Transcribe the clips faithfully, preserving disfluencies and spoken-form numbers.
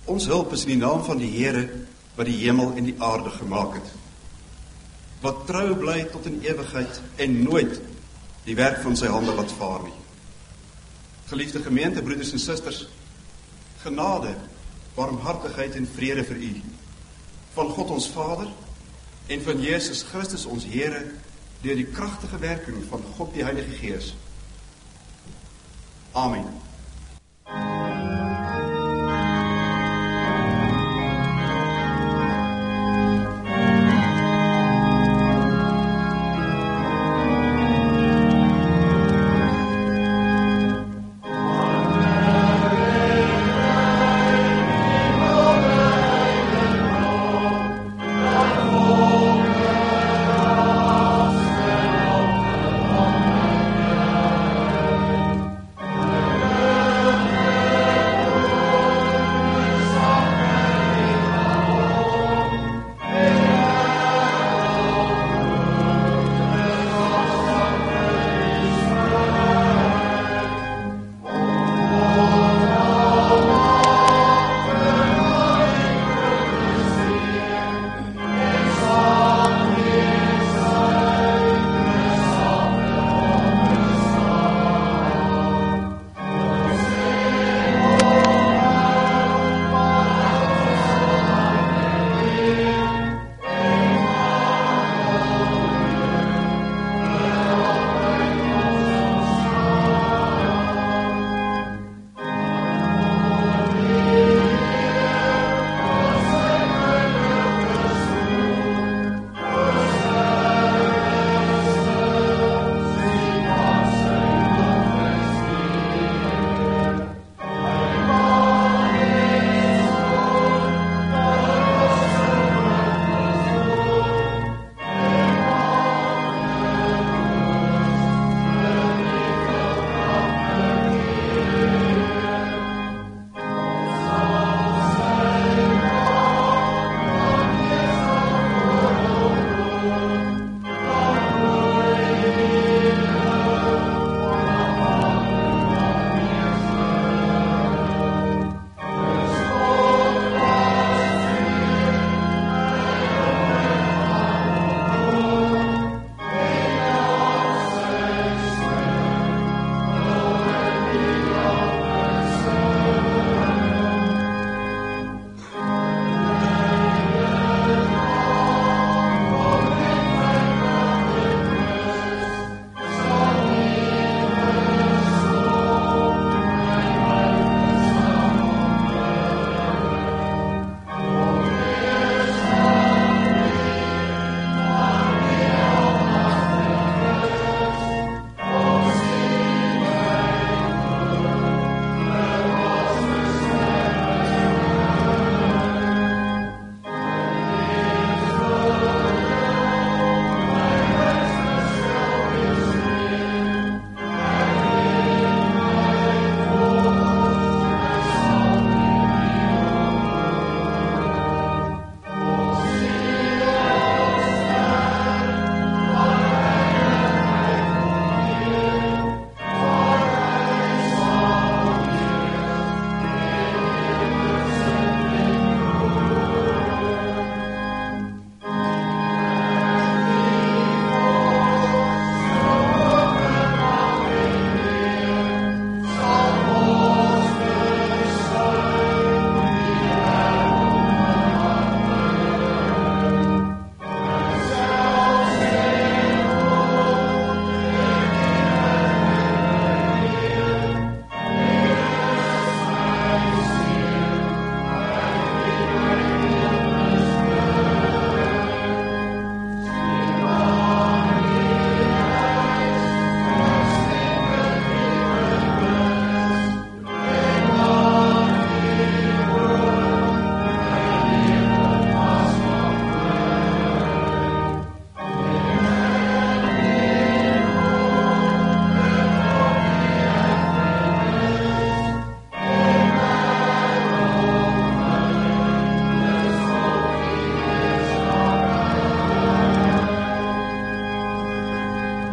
Ons hulp is in die naam van die Here, wat die hemel en die aarde gemaak het, wat trou bly tot in ewigheid en nooit die werk van sy hande laat vaar nie. Geliefde gemeente, broeders en susters, genade, barmhartigheid en vrede vir u, van God ons Vader en van Jesus Christus ons Here, deur die kragtige werking van God die Heilige Gees. Amen.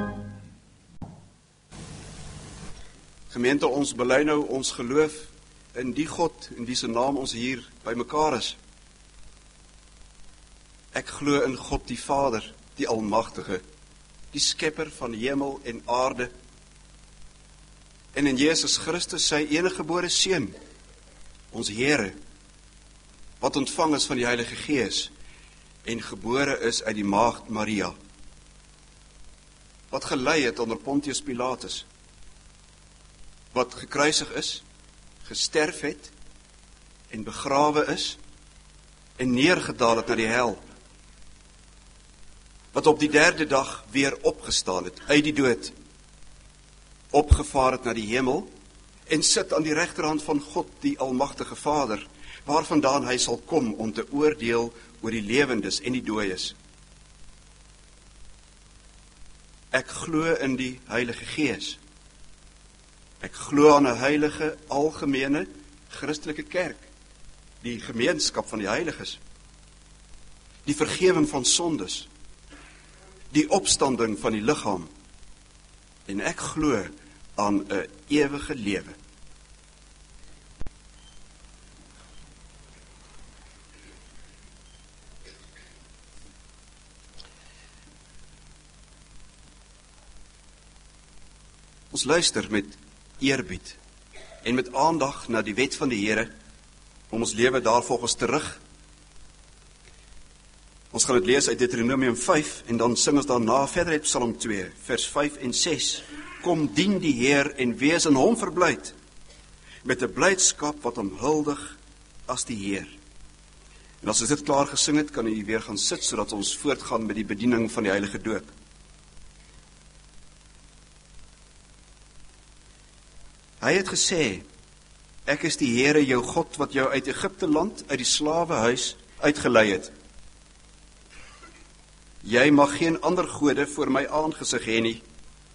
Gemeente, ons bely nou ons geloof in die God, in wie se naam ons hier bymekaar is. Ek glo in God die Vader, die Almagtige, die skepper van hemel en aarde, en in Jesus Christus, sy eniggebore Seun, ons Here, wat ontvang is van die Heilige Gees, en gebore is uit die maagd Maria, wat gelei het onder Pontius Pilatus, wat gekruisig is, gesterf het, en begrawe is, en neergedaal het na die hel, wat op die derde dag weer opgestaan het, uit die dood, opgevaar het na die hemel, en sit aan die regterhand van God, die Almagtige Vader, waarvandaan hy sal kom om te oordeel oor die lewendes en die dooies. Ek glo in die Heilige Gees. Ek glo aan 'n heilige, algemene, Christelike kerk, die gemeenskap van die heiliges, die vergewing van sondes, die opstanding van die liggaam, en ek glo aan 'n ewige lewe. Ons luister met eerbied en met aandag na die wet van die Here, om ons lewe daarvolgens te rig. Ons gaan dit lees uit Deuteronomium vyf, en dan sing ons daarna verder uit Psalm twee, vers vyf en ses. Kom dien die Heer en wees in hom verblyd, met 'n blydskap wat hom huldig as die Heer. En as ons dit klaar gesing het, kan u weer gaan sit, sodat ons voortgaan met die bediening van die heilige doop. Hy het gesê, ek is die Here jou God, wat jou uit Egipte land, uit die slawehuis uitgelei het. Jy mag geen ander gode voor my aangesig hê nie.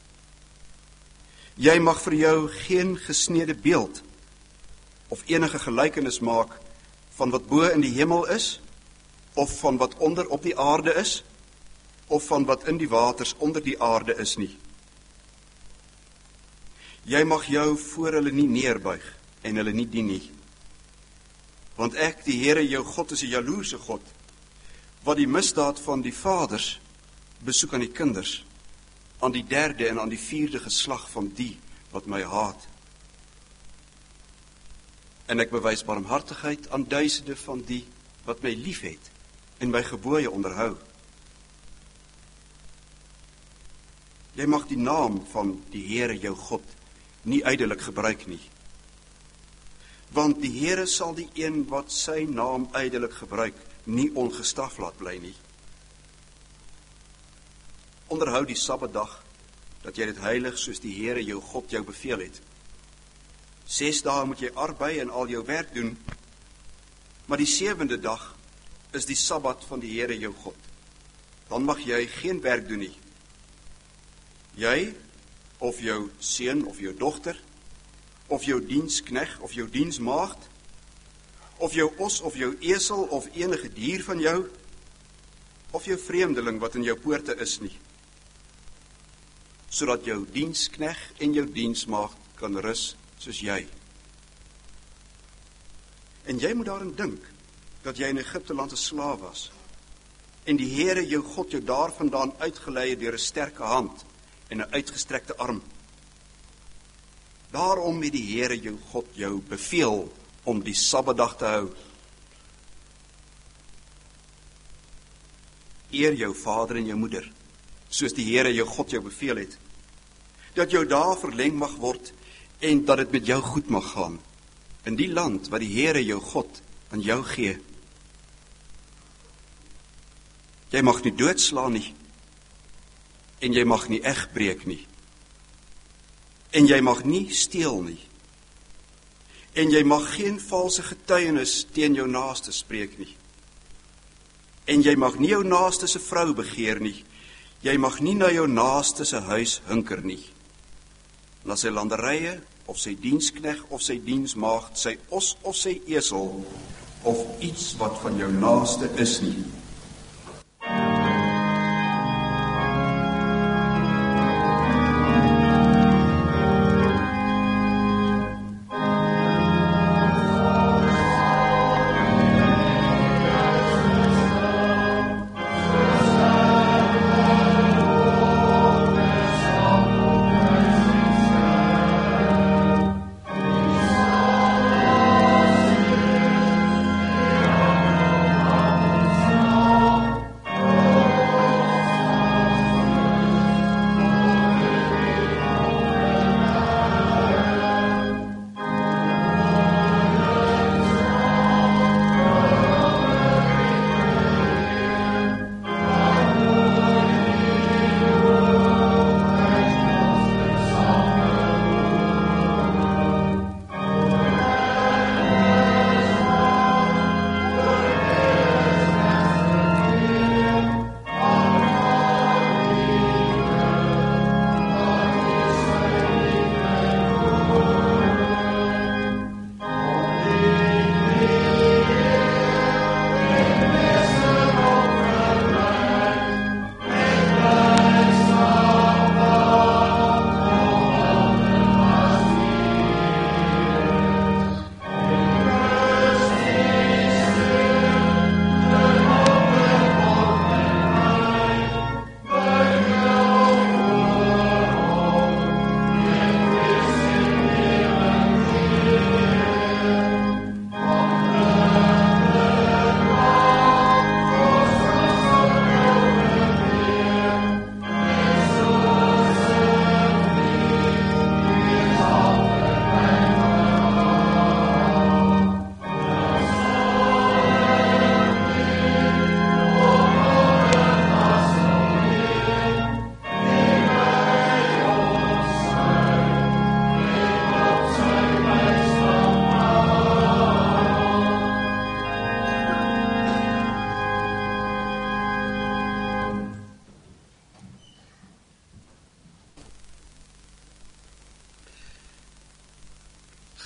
Jy mag vir jou geen gesnede beeld of enige gelykenis maak van wat bo in die hemel is, of van wat onder op die aarde is, of van wat in die waters onder die aarde is nie. Jy mag jou voor hulle nie neerbuig en hulle nie dien nie. Want ek, die Here jou God, is 'n jaloerse God, wat die misdaad van die vaders besoek aan die kinders, aan die derde en aan die vierde geslag van die wat my haat. En ek bewys barmhartigheid aan duisende van die wat my liefhet en my gebooie onderhou. Jy mag die naam van die Here jou God nie ydelik gebruik nie. Want die Here sal die een wat sy naam ydelik gebruik, nie ongestraf laat bly nie. Onderhou die Sabbatdag, dat jy dit heilig soos die Here jou God jou beveel het. Ses dae moet jy arbei en al jou werk doen, maar die sewende dag is die Sabbat van die Here jou God. Dan mag jy geen werk doen nie. Jy, of jou seun of jou dogter, of jou dienskneg of jou diensmaagd, of jou os of jou esel of enige dier van jou, of jou vreemdeling wat in jou poorte is nie, sodat jou dienskneg en jou diensmaagd kan rus soos jy. En jy moet daarin dink, dat jy in Egipte land 'n slaaf was, en die Here jou God jou daarvandaan uitgelei het deur 'n sterke hand en 'n uitgestrekte arm. Daarom het die Here jou God jou beveel om die Sabbatdag te hou. Eer jou vader en jou moeder, soos die Here jou God jou beveel het, dat jou dae verleng mag word en dat dit met jou goed mag gaan, in die land wat die Here jou God aan jou gee. Jy mag nie doodslaan nie, en jy mag nie egbreek nie, en jy mag nie steel nie, en jy mag geen valse getuienis teen jou naaste spreek nie, en jy mag nie jou naaste se vrou begeer nie, jy mag nie na jou naaste se huis hinker nie, na sy landerye, of sy dienskneg, of sy diensmaagd, sy os of sy esel, of iets wat van jou naaste is nie.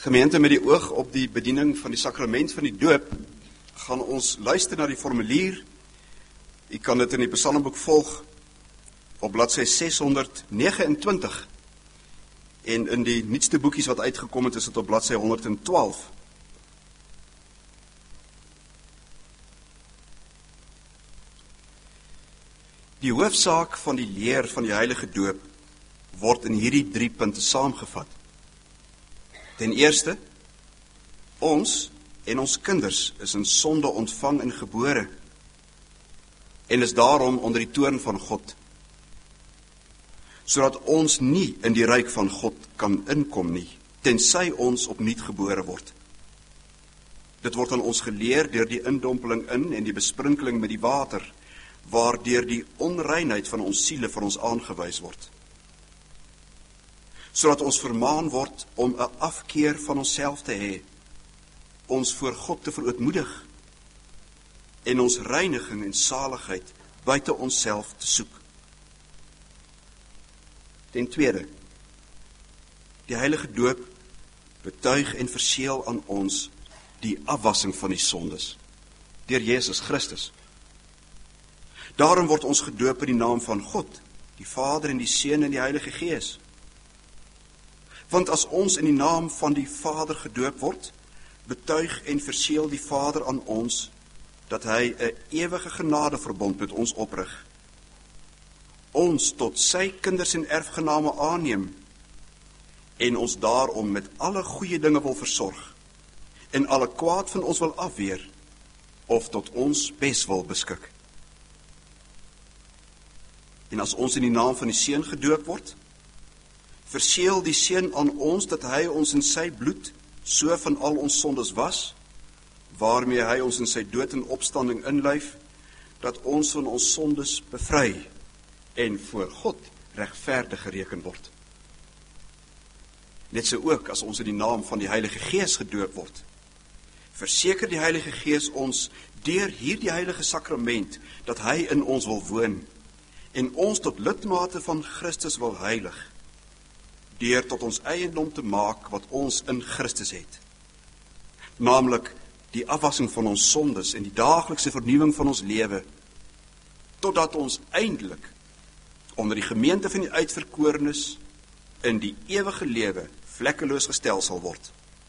Gemeente, met die oog op die bediening van die sakrament van die doop, gaan ons luister na die formulier. U kan dit in die Psalmboek volg op bladsy ses honderd vyf nig twintig. En in die nuutste boekies wat uitgekom het, is dit op bladsy honderd twaalf. Die hoofsaak van die leer van die heilige doop word in hierdie drie punte saamgevat. Ten eerste, ons en ons kinders is in sonde ontvang en gebore en is daarom onder die toorn van God, sodat ons nie in die ryk van God kan inkom nie, tensy ons opnuut gebore word. Dit word aan ons geleer deur die indompeling in en die besprinkeling met die water, waardeur die onreinheid van ons siele vir ons aangewys word, sodat ons vermaan word om 'n afkeer van onsself te hê, ons voor God te verootmoedig en ons reiniging en saligheid buite onsself te soek. Ten tweede, die heilige doop betuig en verseël aan ons die afwassing van die sondes deur Jesus Christus. Daarom word ons gedoop in die naam van God, die Vader en die Seun en die Heilige Gees. Want as ons in die naam van die Vader gedoop word, betuig en verseël die Vader aan ons dat hy 'n ewige genadeverbond met ons oprig, ons tot sy kinders en erfgename aanneem en ons daarom met alle goeie dinge wil versorg en alle kwaad van ons wil afweer of tot ons bes wil beskik. En as ons in die naam van die Seun gedoop word, verseël die Seun aan ons dat hy ons in sy bloed so van al ons sondes was, waarmee hy ons in sy dood en opstanding inlyf, dat ons van ons sondes bevry en voor God regverdig gereken word. Net so ook as ons in die naam van die Heilige Gees gedoop word, verseker die Heilige Gees ons deur hierdie heilige sakrament dat hy in ons wil woon en ons tot lidmate van Christus wil heilig, deur tot ons eiendom te maak wat ons in Christus het, naamlik die afwassing van ons sondes en die daaglikse vernuwing van ons lewe, totdat ons eindelik onder die gemeente van die uitverkorenes in die ewige lewe vlekkeloos gestel sal word.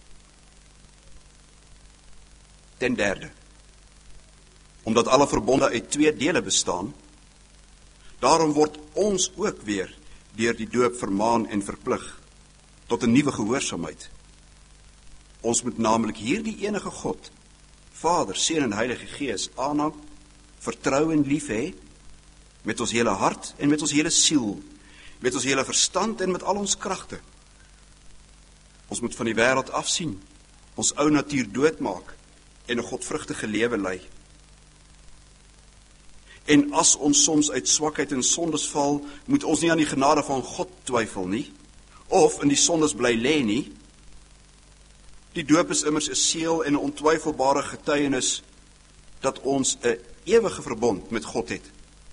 Ten derde, omdat alle verbonde uit twee dele bestaan, daarom word ons ook weer deur die doop vermaan en verplig tot 'n nuwe gehoorsaamheid. Ons moet naamlik hierdie enige God, Vader, Seun en Heilige Gees aanhang, vertrou en lief hê, met ons hele hart en met ons hele siel, met ons hele verstand en met al ons kragte. Ons moet van die wêreld afsien, ons ou natuur doodmaak en 'n godvrugtige lewe lei. En as ons soms uit swakheid en sondes val, moet ons nie aan die genade van God twyfel nie, of in die sondes bly lê nie. Die doop is immers 'n seël en 'n ontwyfelbare getuienis dat ons 'n ewige verbond met God het.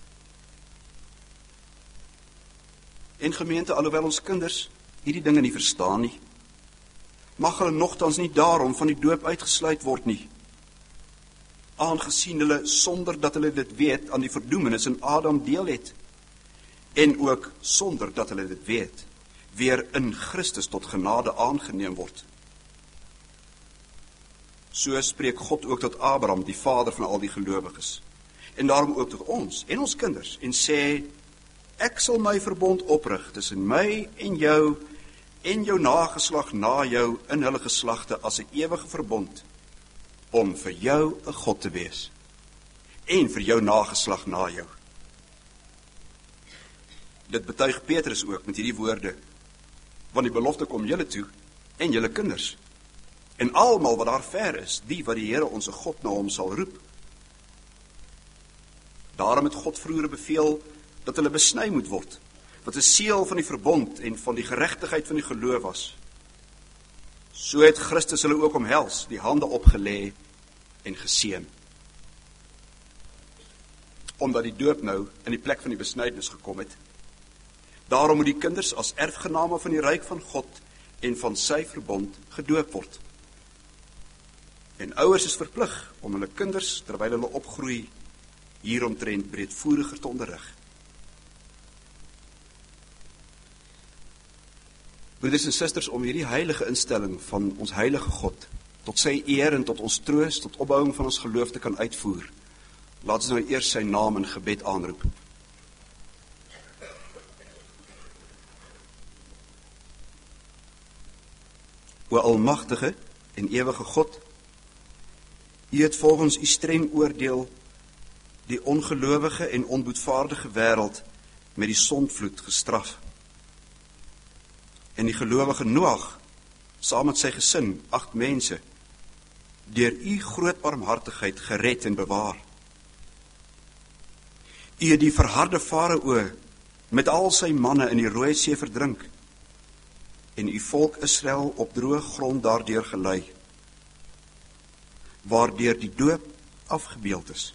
En gemeente, alhoewel ons kinders hierdie dinge nie verstaan nie, mag hulle nogtans nie daarom van die doop uitgesluit word nie, aangesien hulle sonder dat hulle dit weet aan die verdoemenis in Adam deel het, en ook sonder dat hulle dit weet, weer in Christus tot genade aangeneem word. So spreek God ook tot Abraham, die vader van al die gelowiges, en daarom ook tot ons en ons kinders, en sê, ek sal my verbond oprig tussen my en jou, en jou nageslag na jou in hulle geslagte as 'n ewige verbond, om vir jou 'n God te wees, en vir jou nageslag na jou. Dit betuig Petrus ook met hierdie woorde, want die belofte kom julle toe, en julle kinders, en almal wat daar ver is, die wat die Here onse God na hom sal roep. Daarom het God vroeër beveel, dat hulle besny moet word, wat 'n seël van die verbond en van die geregtigheid van die geloof was. So het Christus hulle ook omhels, die hande opgelê en geseën. Omdat die doop nou in die plek van die besnydenis gekom het, daarom moet die kinders as erfgename van die ryk van God en van sy verbond gedoop word. En ouers is verplig om hulle kinders, terwyl hulle opgroei, hieromtrent breedvoeriger te onderrig. Broeders en susters, om hierdie heilige instelling van ons heilige God, tot sy eer en tot ons troos, tot opbouing van ons geloof te kan uitvoer, laat ons nou eers sy naam in gebed aanroep. O almagtige en ewige God, U het volgens U streng oordeel die ongelowige en onboetvaardige wêreld met die sondvloed gestraf. En die gelowige Noag, saam met sy gesin, agt mense, deur U groot barmhartigheid gered en bewaar. U het die verharde Farao met al sy manne in die Rooi See verdrink, en U volk Israel op droë grond daardeur gelei, waardeur die doop afgebeeld is.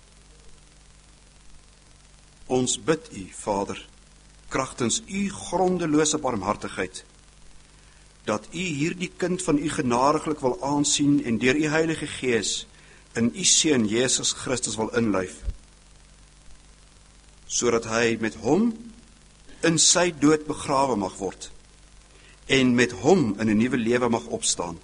Ons bid U, Vader, kragtens U grondelose barmhartigheid, dat U hierdie kind van U genadiglik wil aansien en deur U Heilige Gees in U Seun Jesus Christus wil inlyf, sodat hy met hom in sy dood begrawe mag word en met hom in 'n nuwe lewe mag opstaan.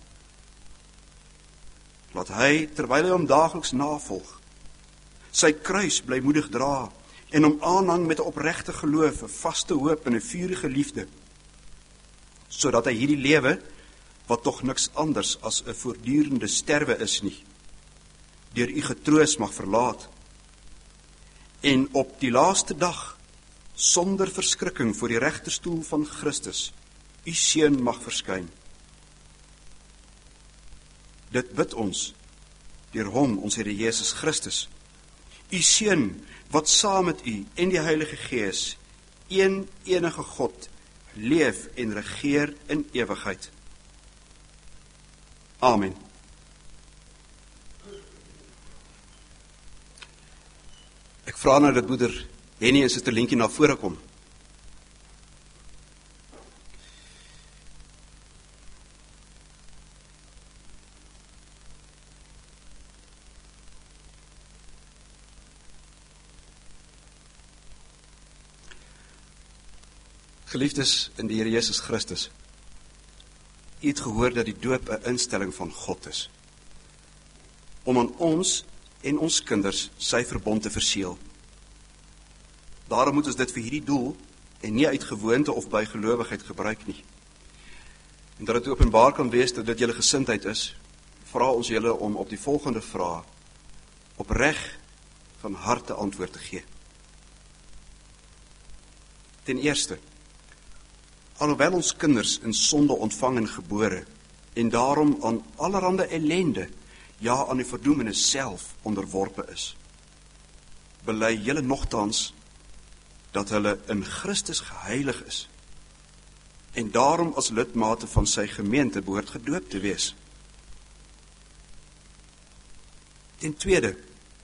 Laat hy, terwyl hy hom daagliks navolg, sy kruis blymoedig dra en hom aanhang met 'n opregte geloof, 'n vaste hoop en 'n vurige liefde, sodat hy hierdie lewe, wat tog niks anders as 'n voortdurende sterwe is nie, deur U getroos mag verlaat, en op die laaste dag, sonder verskrikking voor die regterstoel van Christus, U Seun mag verskyn. Dit bid ons, deur hom, ons Here Jesus Christus, U Seun, wat saam met U en die Heilige Gees, een enige God, leef en regeer in ewigheid. Amen. Ek vra nou dat broeder Henny en suster Lientjie na vore kom. Geliefdes in die Here Jesus Christus, U het gehoor dat die doop 'n instelling van God is, om aan ons en ons kinders sy verbond te verseël. Daarom moet ons dit vir hierdie doel en nie uit gewoonte of by gelowigheid gebruik nie. En dat dit openbaar kan wees dat dit julle gesindheid is, vra ons julle om op die volgende vraag opreg van harte antwoord te gee. Ten eerste, alhoewel ons kinders in sonde ontvang en gebore, en daarom aan allerhande ellende, ja aan die verdoemenis self onderworpe is, bely julle nogtans dat hulle in Christus geheilig is, en daarom as lidmate van sy gemeente behoort gedoop te wees. Ten tweede,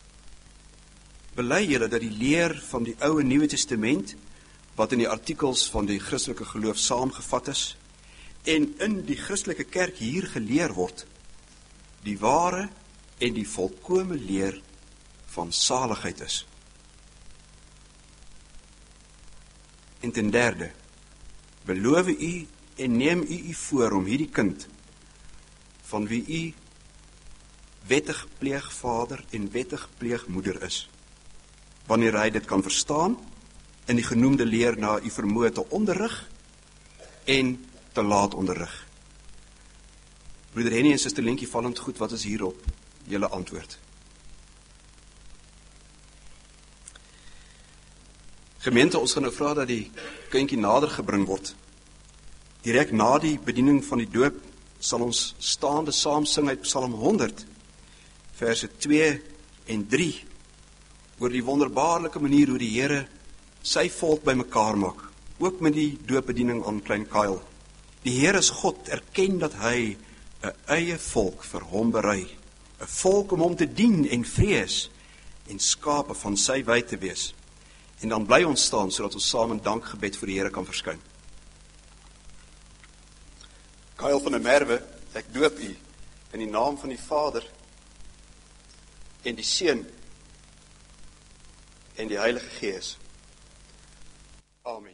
bely julle dat die leer van die Ou en Nuwe Testament, wat in die artikels van die Christelike geloof saamgevat is, en in die Christelike kerk hier geleer word, die ware en die volkome leer van saligheid is. En ten derde, beloof U en neem U U voor om hierdie kind, van wie U wettig pleegvader en wettig pleegmoeder is, wanneer hy dit kan verstaan, in die genoemde leer na U vermoë te onderrig en te laat onderrig. Broeder Henny en suster Lientjie, vallend goed, wat is hierop julle antwoord? Gemeente, ons gaan nou vra dat die kindjie nader gebring word. Direk na die bediening van die doop sal ons staande saam sing uit Psalm honderd, verse twee en drie, oor die wonderbaarlike manier hoe die Here sy volk bymekaar maak, ook met die doopbediening aan klein Kyle. Die Here is God, erken dat hy 'n eie volk vir hom berei, 'n volk om hom te dien en vrees, en skape van sy wy te wees. En dan bly ons staan, sodat ons saam in dankgebed voor die Here kan verskyn. Kyle van der Merwe, ek doop u in die naam van die Vader en die Seun en die Heilige Gees. Amen.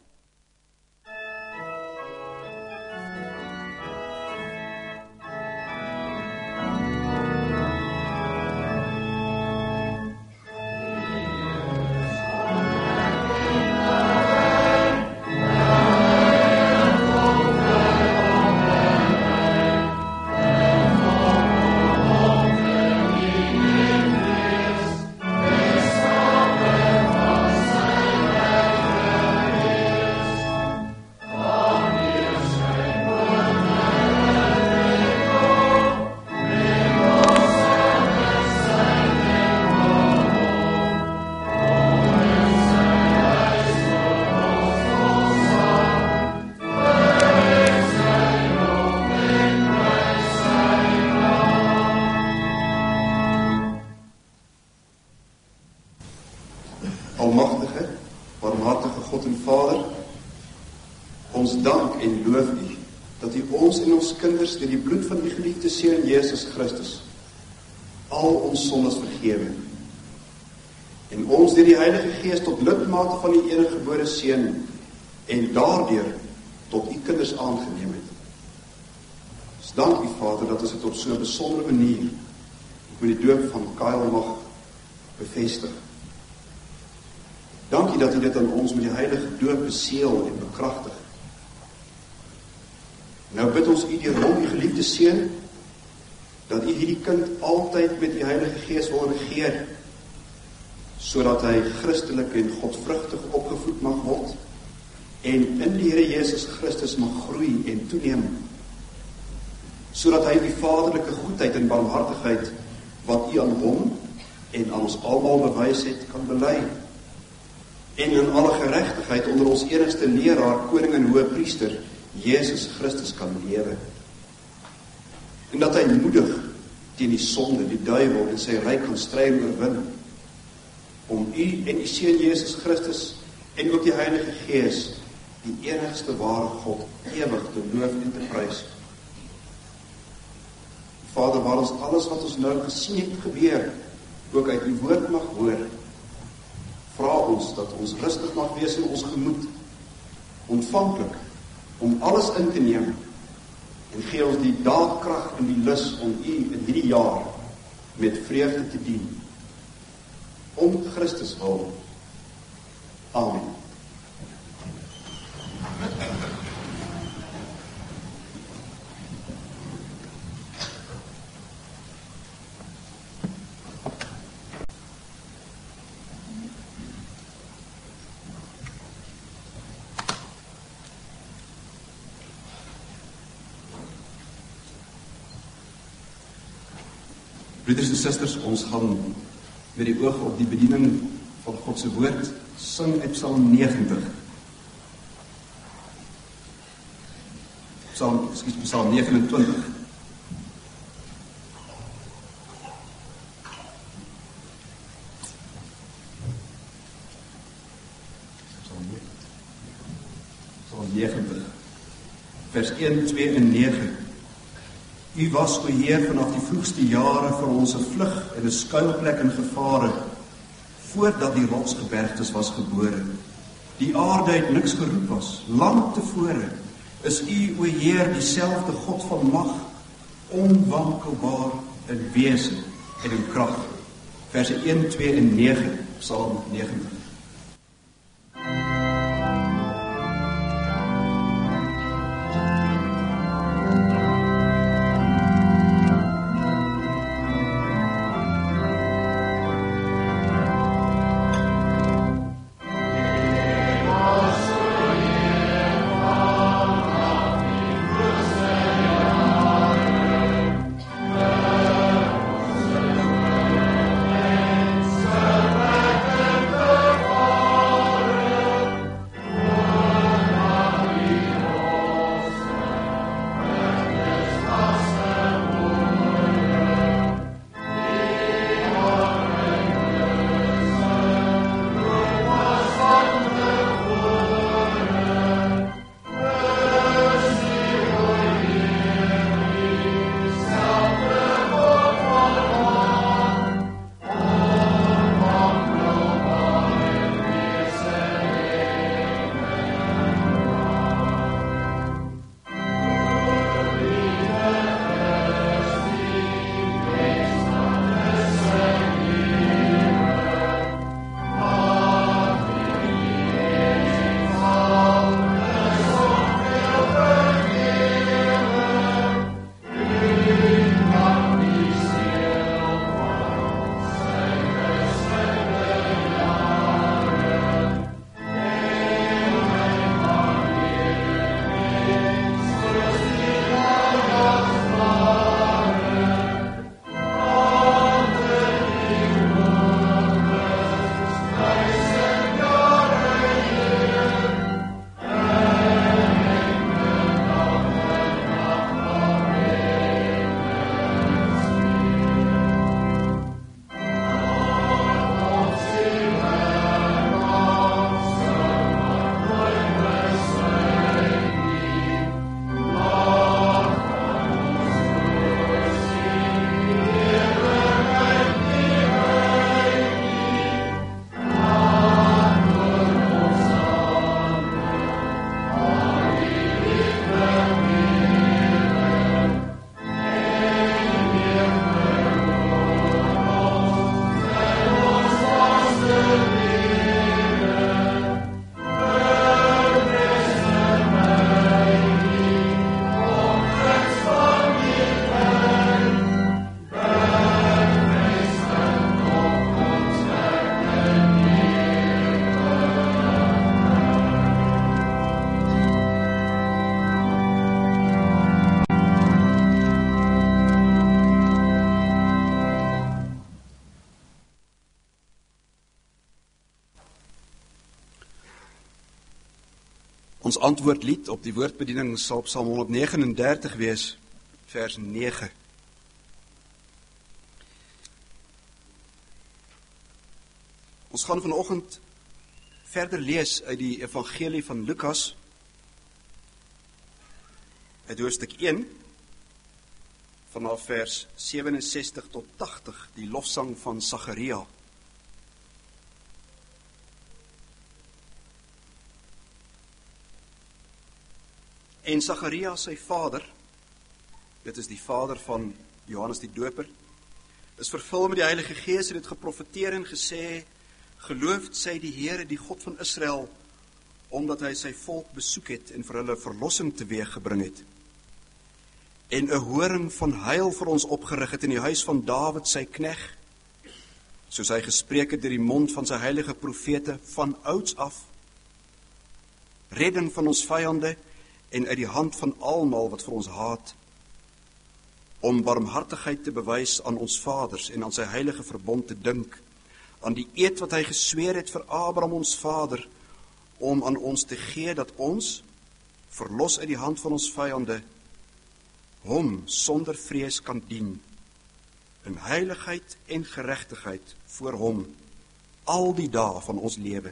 Almagtige, barmhartige God en Vader, ons dank en loof u, dat u ons en ons kinders deur die bloed van die geliefde Seun Jesus Christus al ons sondes vergewe en ons deur die Heilige Gees tot lidmate van die enige gebore Seun en daardeur tot u kinders aangeneem het. Ons dank u Vader dat ons dit op so 'n besondere manier met die doop van Kyle mag bevestig. Dankie dat u dit aan ons met die heilige doop beseël en bekragtig. Nou bid ons u deur hom, u geliefde Seun, dat u hierdie kind altyd met die Heilige Gees wil regeer, sodat hy Christelik en godvrugtig opgevoed mag word en in die Here Jesus Christus mag groei en toeneem, sodat hy die vaderlike goedheid en barmhartigheid wat u aan hom en aan ons almal bewys het, kan bely. En in alle geregtigheid onder ons enigste leraar, koning en hoëpriester, Jesus Christus kan lewe. En dat hy moedig teen die sonde, die duiwel en sy ryk kan stry en oorwin, om u en die Seun Jesus Christus en ook die Heilige Gees, die enigste ware God, ewig te loof en te prys. Vader, waar ons alles wat ons nou gesien het gebeur, ook uit die woord mag hoor, vra ons dat ons rustig mag wees in ons gemoed, ontvanklik, om alles in te neem, en gee ons die daadkrag en die lus om u in hierdie jaar met vreugde te dien. Om Christus wil. Amen. Broeders en susters, ons gaan met die oog op die bediening van God se woord sing uit Psalm negentig. Psalm, ekskuus, Psalm vyf nege. Psalm negentig. Vers een, twee en nege. U was, o Heer, vanaf die vroegste jare vir ons 'n vlug en 'n skuilplek in gevare, voordat die rotsgebergtes was gebore. Die aarde het niks geroep was, lang tevore, is u, o Heer, dieselfde God van mag, onwankelbaar in wese en in krag. Verse een, twee en nege, Psalm negentig. Thank Ons antwoordlied op die woordbediening sal op Psalm honderdnegenendertig wees, vers nege. Ons gaan vanoggend verder lees uit die evangelie van Lukas, uit hoofstuk een, vanaf vers sewenensestig tot tagtig, die lofsang van Sagaria. En Sagaria, sy vader, dit is die vader van Johannes die Doper, is vervul met die Heilige Gees en het geprofeteer en gesê, geloofd sy die Here, die God van Israel, omdat hy sy volk besoek het en vir hulle verlossing teweeggebring het. En 'n horing van heil vir ons opgerig het in die huis van Dawid sy knegt, soos hy gespreek het deur die mond van sy heilige profete van ouds af, redding van ons vyande en uit die hand van almal wat vir ons haat, om barmhartigheid te bewys aan ons vaders en aan sy heilige verbond te dink, aan die eed wat hy gesweer het vir Abraham ons vader, om aan ons te gee dat ons, verlos uit die hand van ons vyande, hom sonder vrees kan dien, in heiligheid en geregtigheid voor hom, al die dae van ons lewe.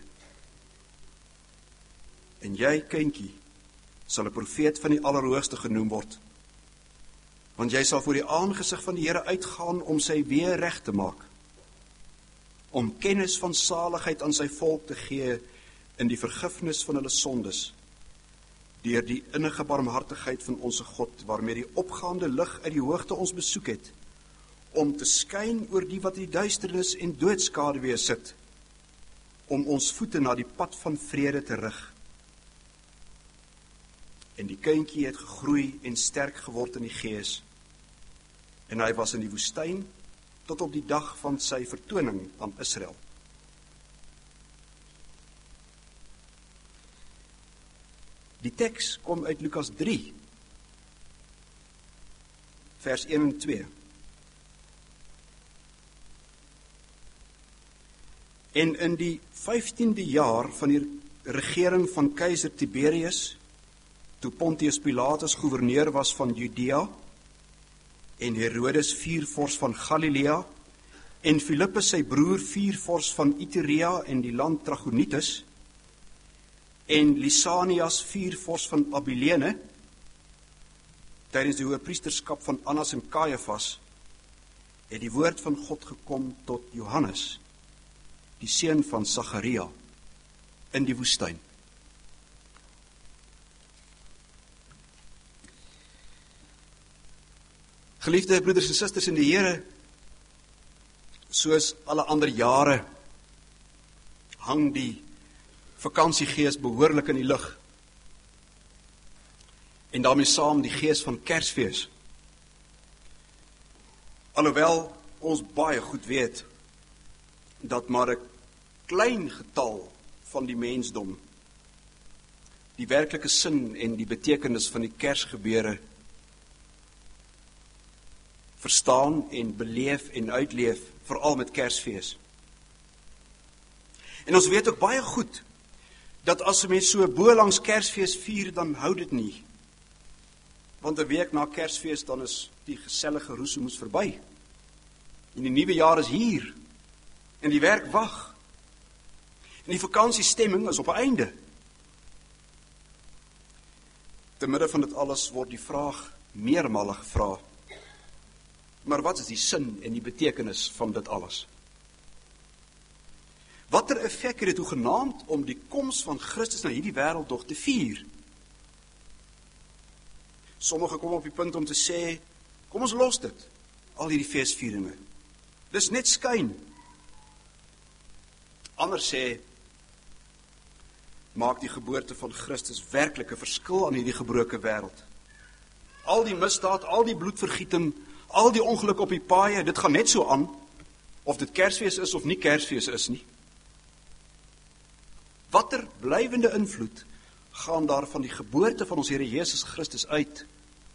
En jy, kindjie, sal 'n profeet van die Allerhoogste genoem word, want jy sal voor die aangesig van die Here uitgaan om sy weë reg te maak, om kennis van saligheid aan sy volk te gee in die vergifnis van hulle sondes, deur die innige barmhartigheid van ons God, waarmee die opgaande lig uit die hoogte ons besoek het, om te skyn oor die wat in die duisternis en doodskaduwee sit, om ons voete na die pad van vrede te rig. En die kindjie het gegroei en sterk geword in die gees, en hy was in die woestyn tot op die dag van sy vertoning aan Israel. Die teks kom uit Lukas drie, vers een en twee. En in die vyftiende jaar van die regering van keiser Tiberius, toe Pontius Pilatus gouverneur was van Judea, en Herodes viervors van Galilea, en Filippus sy broer viervors van Iturea en die land Trachonitis, en Lysanias viervors van Abilene, tydens die hoëpriesterskap van Annas en Kajafas, het die woord van God gekom tot Johannes, die seun van Sagaria, in die woestyn. Geliefde broeders en susters in die Here, soos alle ander jare, hang die vakansiegees behoorlik in die lug. En daarmee saam die gees van Kersfees. Alhoewel ons baie goed weet, dat maar 'n klein getal van die mensdom die werklike sin en die betekenis van die Kersgebeure verstaan en beleef en uitleef, veral met Kersfees. En ons weet ook baie goed, dat as 'n mens so bo langs Kersfees vier, dan hou dit nie. Want 'n week na Kersfees, dan is die gesellige roesemoes verby. En die nuwe jaar is hier. En die werk wag. En die vakansiestemming is op 'n einde. Te midde van dit alles word die vraag meermale gevra. Maar wat is die sin en die betekenis van dit alles? Watter effek het dit hoegenaamd om die koms van Christus na hierdie wêreld tog te vier? Sommige kom op die punt om te sê, kom ons los dit, al hierdie feesvieringe. Dis net skyn. Ander sê, maak die geboorte van Christus werklik 'n verskil aan hierdie gebroke wêreld. Al die misdaad, al die bloedvergieting, al die ongeluk op die paaie, dit gaan net so aan, of dit Kersfees is of nie Kersfees is nie. Watter blywende invloed gaan daar van die geboorte van ons Here Jesus Christus uit?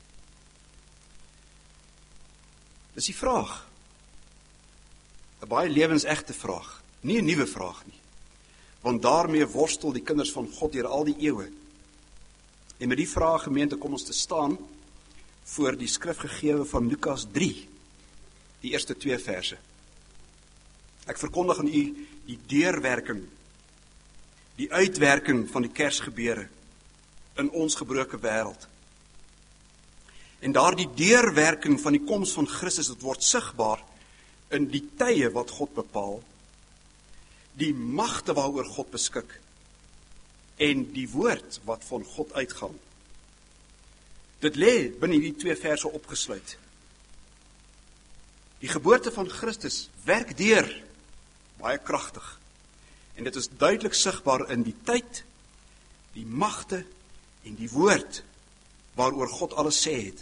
Dis die vraag. 'n Baie lewensegte vraag, nie 'n nuwe vraag nie. Want daarmee worstel die kinders van God deur al die eeue. En met die vraag, gemeente, kom ons te staan voor die skrifgegewe van Lukas drie, die eerste twee verse. Ek verkondig aan u die deurwerking, die uitwerking van die Kersgebeure in ons gebroke wêreld. En daardie deurwerking van die koms van Christus, dit word sigbaar in die tye wat God bepaal, die magte waaroor God beskik, en die woord wat van God uitgaan. Dit lê binne die twee verse opgesluit. Die geboorte van Christus werk deur, baie kragtig. En dit is duidelik sigbaar in die tyd, die magte en die woord waaroor God alles sê het.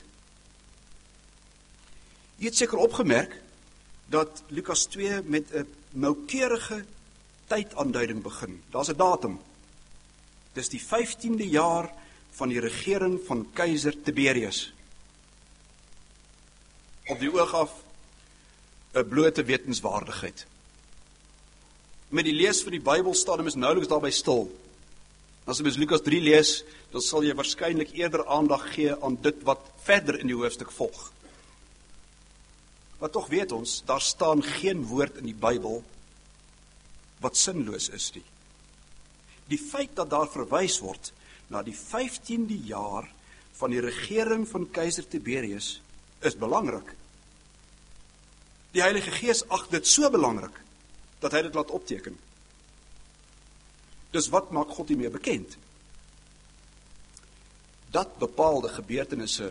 Jy het seker opgemerk dat Lukas twee met 'n noukeurige tydaanduiding begin. Daar's 'n datum. Dis die vyftiende jaar van die regering van keiser Tiberius. Op die oog af 'n blote wetenswaardigheid. Met die lees van die Bybel staan ons nouliks daarby stil. As jy mens Lukas drie lees, dan sal jy waarskynlik eerder aandag gee aan dit wat verder in die hoofstuk volg. Maar tog weet ons, daar staan geen woord in die Bybel wat sinloos is nie. Die feit dat daar verwys word na die vyftiende jaar van die regering van keiser Tiberius is belangrik. Die Heilige Gees ag dit so belangrik dat hy dit laat opteken. Dus wat maak God hiermee bekend? Dat bepaalde gebeurtenisse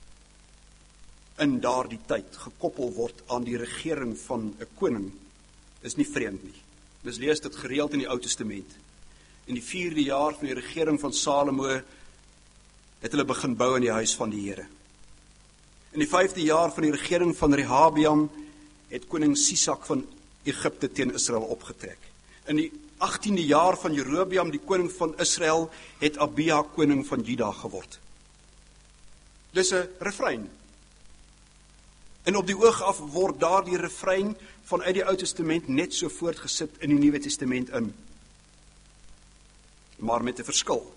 in daardie tyd gekoppel word aan die regering van 'n koning is nie vreemd nie. Ons lees dit gereeld in die Ou Testament. In die vierde jaar van die regering van Salomo het hulle begin bou aan die huis van die Here. In die vyfde jaar van die regering van Rehabeam het koning Sisak van Egipte teen Israel opgetrek. In die agtiende jaar van Jerobeam, die koning van Israel, het Abia koning van Juda geword. Dis 'n refrein. En op die oog af word daardie refrein vanuit die Ou Testament net so voortgesit in die Nuwe Testament in. Maar met 'n verskil.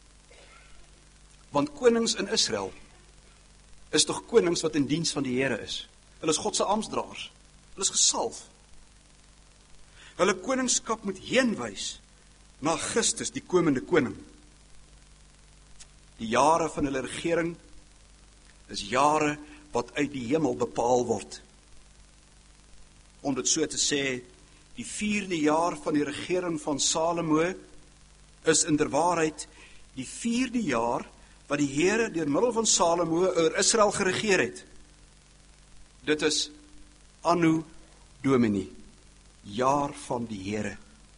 Want konings in Israel is tog konings wat in diens van die Here is. Hulle is God se amptdraers. Hulle is gesalf. Hulle koningskap moet heenwys na Christus, die komende koning. Die jare van hulle regering is jare wat uit die hemel bepaal word. Om dit so te sê, die vierde jaar van die regering van Salomo is inderwaarheid die vierde jaar wat die Here deur middel van Salomo oor Israel geregeer het. Dit is Anno Domini, jaar van die Here.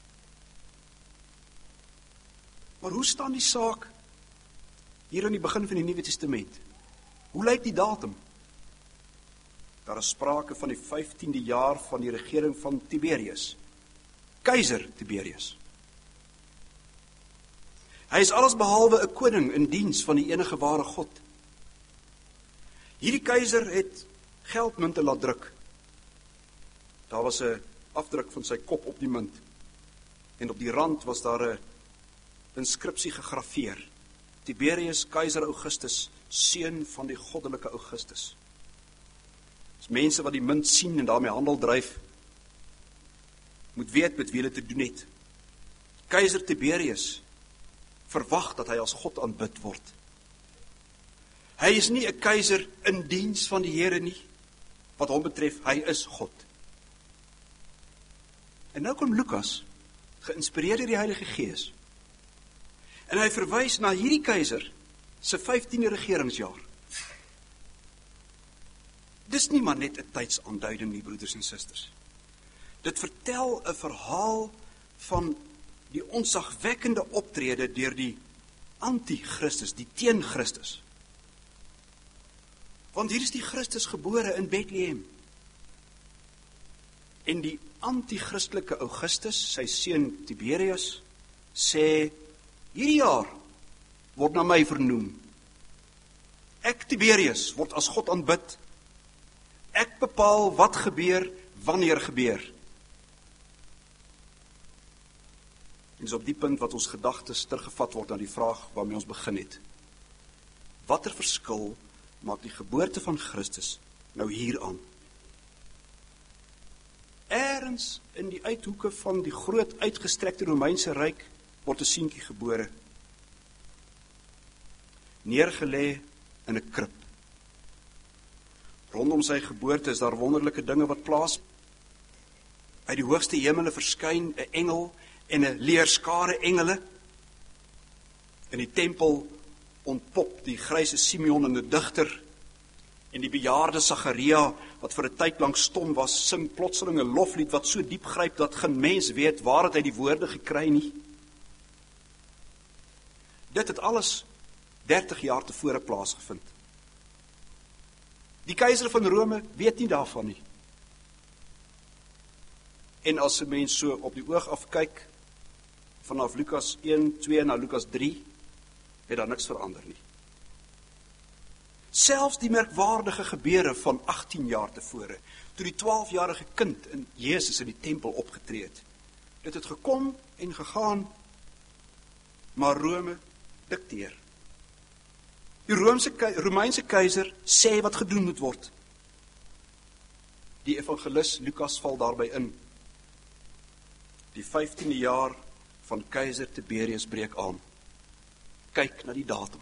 Maar hoe staan die saak hier aan die begin van die Nuwe Testament? Hoe lyk die datum? Daar is sprake van die vyftiende jaar van die regering van Tiberius, keiser Tiberius. Hy is alles behalwe 'n koning in diens van die enige ware God. Hierdie keiser het geldmunte laat druk. Daar was 'n afdruk van sy kop op die munt. En op die rand was daar 'n inskripsie gegraveer. Tiberius, keiser Augustus, seun van die goddelike Augustus. As mense wat die munt sien en daarmee handel dryf, moet weet met wie hulle te doen het. Keiser Tiberius verwag dat hy as God aanbid word. Hy is nie 'n keiser in diens van die Here nie. Wat hom betref, hy is God. En nou kom Lukas, geïnspireerd deur die Heilige Gees, en hy verwys na hierdie keiser se vyftiende regeringsjaar. Dis nie maar net 'n tydsaanduiding nie, broeders en susters. Dit vertel 'n verhaal van die ontzagwekkende optrede deur die anti-Christus, die teen-Christus. Want hier is die Christus gebore in Bethlehem. En die anti-christelike Augustus, sy seun Tiberius, sê, hierdie jaar word na my vernoem. Ek, Tiberius, word as God aanbid. Ek bepaal wat gebeur, wanneer gebeur. En dis op die punt wat ons gedagtes teruggevat word na die vraag waarmee ons begin het. Watter verskil maak die geboorte van Christus nou hieraan? Ergens in die uithoeke van die groot uitgestrekte Romeinse ryk word 'n seentjie gebore. Neergelê in 'n krib. Rondom sy geboorte is daar wonderlike dinge wat plaas. Uit die hoogste hemele verskyn 'n engel en 'n leerskare engele. In die tempel ontpop die gryse Simeon en 'n digter, en die bejaarde Sagaria, wat vir 'n tyd lank stom was, sing plotseling 'n loflied wat so diep gryp dat geen mens weet waar het hy die woorde gekry nie. Dit het alles dertig jaar tevore plaasgevind. Die keiser van Rome weet nie daarvan nie. En as 'n mens so op die oog afkyk, vanaf Lukas een, twee na Lukas drie, het daar niks verander nie. Selfs die merkwaardige gebeure van agttien jaar tevore, toe die twaalfjarige kind in Jesus in die tempel opgetree het. Dit het gekom en gegaan, maar Rome dikteer. Die Romeinse, Romeinse keiser sê wat gedoen moet word. Die evangelis Lukas val daarby in. Die vyftiende jaar van keiser Tiberius breek aan. Kyk na die datum.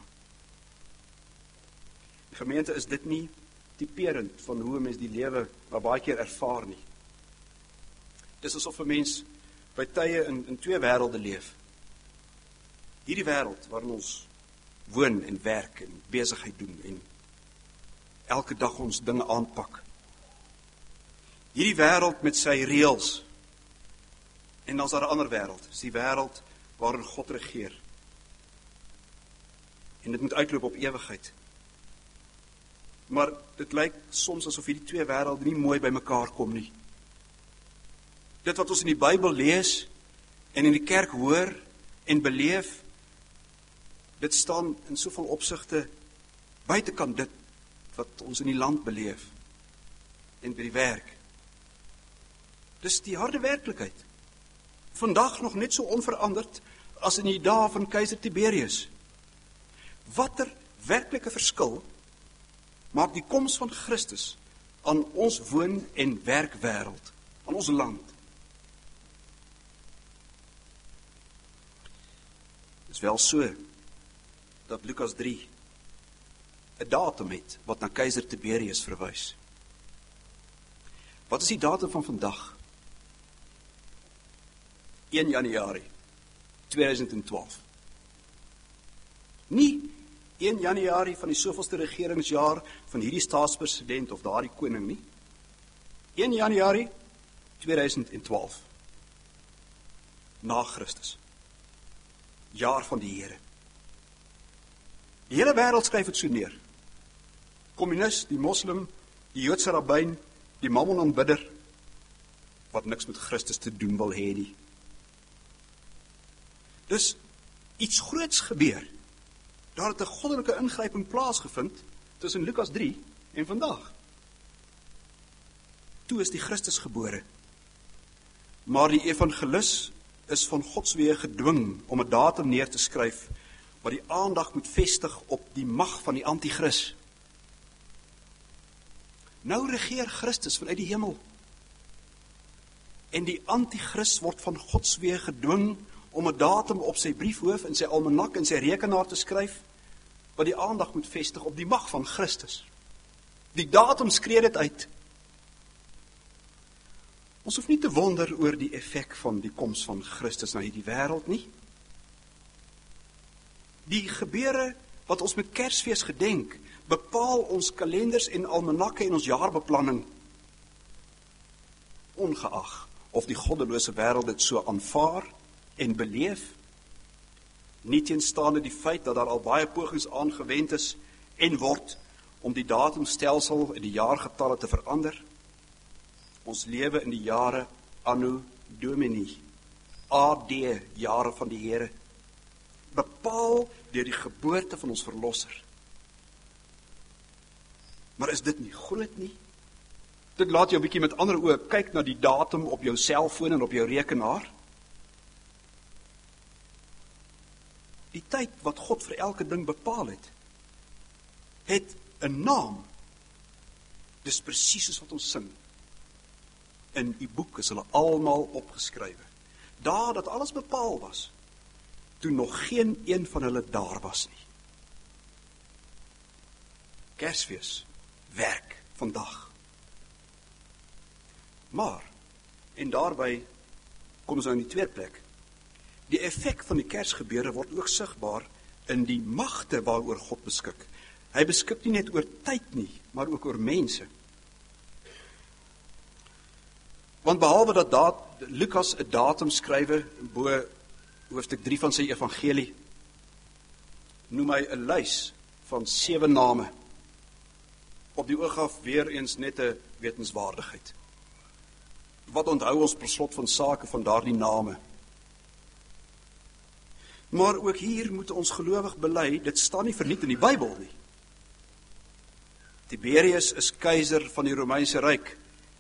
Die gemeente, is dit nie typerend van hoe 'n mens die lewe maar baie keer ervaar nie. Dis asof 'n mens by tye in, in twee wêrelde leef. Hierdie wêreld waarin ons woon en werk en besigheid doen en elke dag ons dinge aanpak. Hierdie wêreld met sy reëls. En dan is daar 'n ander wêreld, dis die wêreld waarin God regeer. En dit moet uitloop op ewigheid. Maar dit lyk soms asof hierdie twee wêrelde nie mooi by mekaar kom nie. Dit wat ons in die Bybel lees en in die kerk hoor en beleef, dit staan in soveel opsigte buitekant dit wat ons in die land beleef en by die werk. Dis die harde werklikheid. Vandag nog net so onveranderd as in die dae van keiser Tiberius. Watter werklike verskil maak die koms van Christus aan ons woon- en werkwêreld, aan ons land? Dit is wel so dat Lukas drie 'n datum het wat na keiser Tiberius verwys. Wat is die datum van vandag? een Januarie tweeduisend twaalf. Nie een Januarie van die soveelste regeringsjaar van hierdie staatspresident of daardie koning nie. een Januarie tweeduisend twaalf. Na Christus. Jaar van die Here. Die hele wêreld skryf dit so neer. Kommunis, die moslim, die Joodse rabbyn, die mammon-aanbidder, wat niks met Christus te doen wil hê nie. Dus iets groots gebeur. Daar het 'n goddelike ingryping plaasgevind tussen Lukas drie en vandag. Toe is die Christus gebore. Maar die evangelis is van God se weë gedwing om 'n datum neer te skryf wat die aandag moet vestig op die mag van die anti-kris. Nou regeer Christus vanuit die hemel. En die anti-kris word van God se weë gedwing om 'n datum op sy briefhoof en sy almanak en sy rekenaar te skryf, wat die aandag moet vestig op die mag van Christus. Die datum skree dit uit. Ons hoef nie te wonder oor die effek van die koms van Christus na hierdie wêreld nie. Die gebeure wat ons met Kersfees gedenk, bepaal ons kalenders en almanakke en ons jaarbeplanning. Ongeag of die goddelose wêreld dit so aanvaar en beleef, nie teenstaande die feit dat daar al baie pogings aangewend is en word om die datumstelsel en die jaargetalle te verander. Ons lewe in die jare anno Domini, A D, jare van die Here, bepaal deur die geboorte van ons verlosser. Maar is dit nie groot nie? Dit laat jou 'n bietjie met ander oë kyk na die datum op jou selfoon en op jou rekenaar. Die tyd wat God vir elke ding bepaal het, het 'n naam. Dis presies soos wat ons sing. In die boek is hulle almal opgeskrywe. Daar dat alles bepaal was, toe nog geen een van hulle daar was nie. Kersfees, werk, vandag. Maar, en daarby kom ons nou in die tweede plek, die effek van die Kersgebeure word ook sigbaar in die magte waaroor God beskik. Hy beskik nie net oor tyd nie, maar ook oor mense. Want behalwe dat dat Lukas 'n datum skrywe bo hoofstuk drie van sy evangelie, noem hy 'n lys van sewe name. Op die oog af weer eens net 'n wetenswaardigheid. Wat onthou ons per slot van sake van daardie name? Maar ook hier moet ons gelowig bely, dit staan nie verniet in die Bybel nie. Tiberius is keiser van die Romeinse Ryk.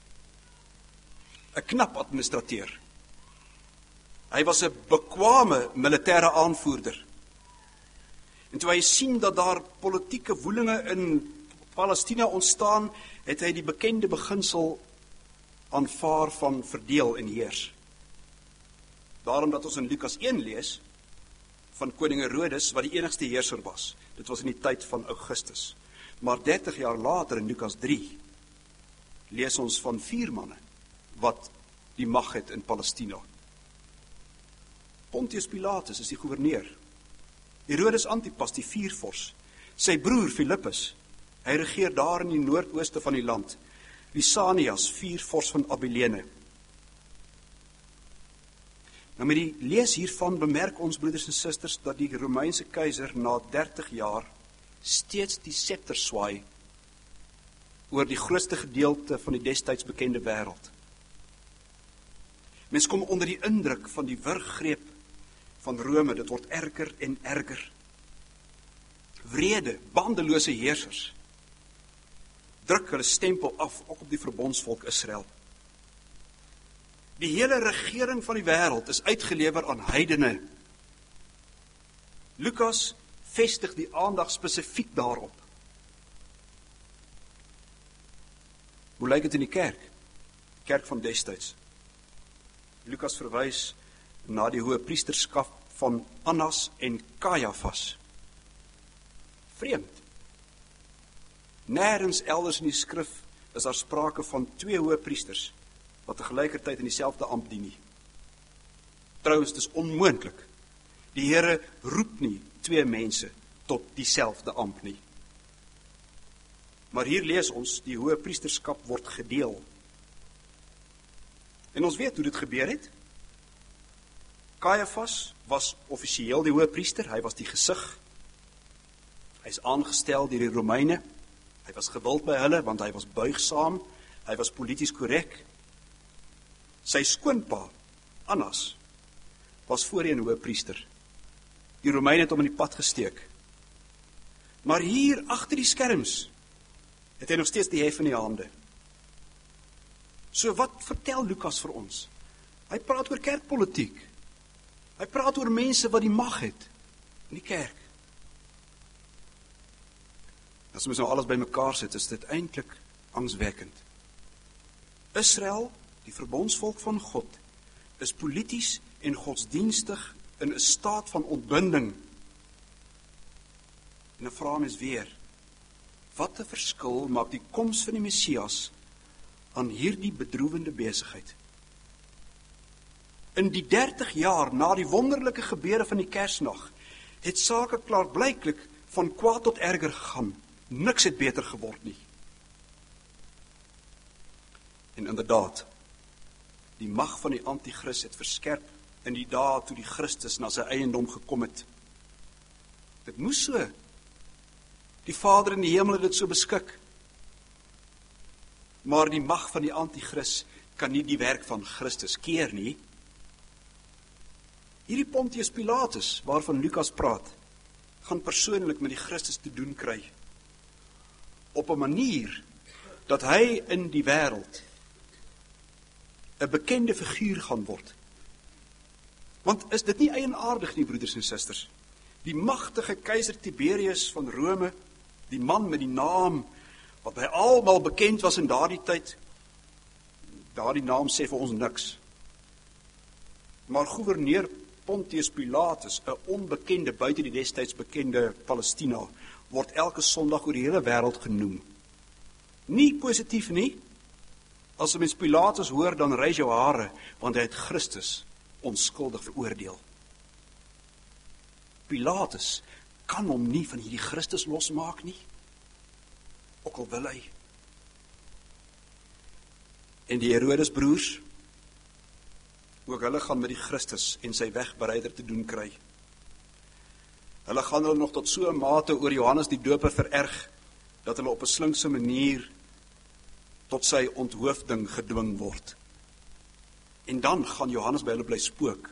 'n knap administrateur. Hy was 'n bekwame militêre aanvoerder. En toe hy sien dat daar politieke woelinge in Palestina ontstaan, het hy die bekende beginsel aanvaar van verdeel en heers. Daarom dat ons in Lukas een lees van koning Herodes, wat die enigste heerser was. Dit was in die tyd van Augustus. Maar dertig jaar later in Lukas drie lees ons van vier manne wat die mag het in Palestina. Pontius Pilatus is die gouverneur. Herodes Antipas die viervors. Sy broer Philippus, hy regeer daar in die noordooste van die land. Lysanias, viervors van Abilene. Nou met die lees hiervan bemerk ons broeders en susters dat die Romeinse keiser na dertig jaar steeds die scepter swaai oor die grootste gedeelte van die destyds bekende wêreld. Mens kom onder die indruk van die wurggreep van Rome, dit word erger en erger. Wrede, bandelose heersers druk hulle stempel af ook op die verbondsvolk Israel. Die hele regering van die wêreld is uitgelewer aan heidene. Lukas vestig die aandag spesifiek daarop. Hoe lyk dit in die kerk? Kerk van destyds. Lukas verwys na die hoë priesterskap van Annas en Kajafas. Vreemd. Nêrens elders in die skrif is daar sprake van twee hoë priesters wat tegelykertyd in dieselfde ampt dien nie. Trouwens, dit is onmoontlik. Die Here roep nie twee mense tot dieselfde ampt nie. Maar hier lees ons, die hoë priesterskap word gedeel. En ons weet hoe dit gebeur het. Kajafas was offisieel die hoë priester, hy was die gesig. Hy is aangestel deur die Romeine. Hy was gewild by hulle, want hy was buigsaam, hy was polities korrek. Sy skoonpa, Annas, was voorheen hoë priester. Die Romeine het hom in die pad gesteek. Maar hier, agter die skerms, het hy nog steeds die hef in die hande. So wat vertel Lukas vir ons? Hy praat oor kerkpolitiek. Hy praat oor mense wat die mag het in die kerk. As ons nou alles by mekaar sit, is dit eintlik angswekkend. Israel, die verbondsvolk van God, is polities en godsdienstig in 'n staat van ontbinding. En dan vra mens weer, wat 'n verskil maak die koms van die Messias aan hierdie bedroewende besigheid? In die dertig jaar na die wonderlike gebeure van die Kersnag, het sake klaarblyklik van kwaad tot erger gegaan. Niks het beter geword nie. En inderdaad, die mag van die anti-Christ het verskerp in die dae toe die Christus na sy eiendom gekom het. Dit moes so. Die Vader in die hemel het dit so beskik. Maar die mag van die anti-Christ kan nie die werk van Christus keer nie. Hierdie Pontius Pilatus, waarvan Lukas praat, gaan persoonlik met die Christus te doen kry. Op 'n manier dat hy in die wêreld 'n bekende figuur gaan word. Want is dit nie eienaardig nie, broeders en susters? Die magtige keiser Tiberius van Rome Die man met die naam, wat by almal bekend was in daardie tyd, daardie naam sê vir ons niks. Maar gouverneur Pontius Pilatus, 'n onbekende buite die destyds bekende Palestina, word elke Sondag oor die hele wêreld genoem. Nie positief nie. As 'n mens Pilatus hoor, dan rys jou hare, want hy het Christus onskuldig veroordeel. Pilatus kan hom nie van hierdie Christus losmaak nie, ook al wil hy. En die Herodes broers, ook hulle gaan met die Christus en sy wegbereider te doen kry. Hulle gaan hulle nog tot so 'n mate oor Johannes die Doper vererg, dat hulle op 'n slinkse manier tot sy onthoofding gedwing word. En dan gaan Johannes by hulle bly spook.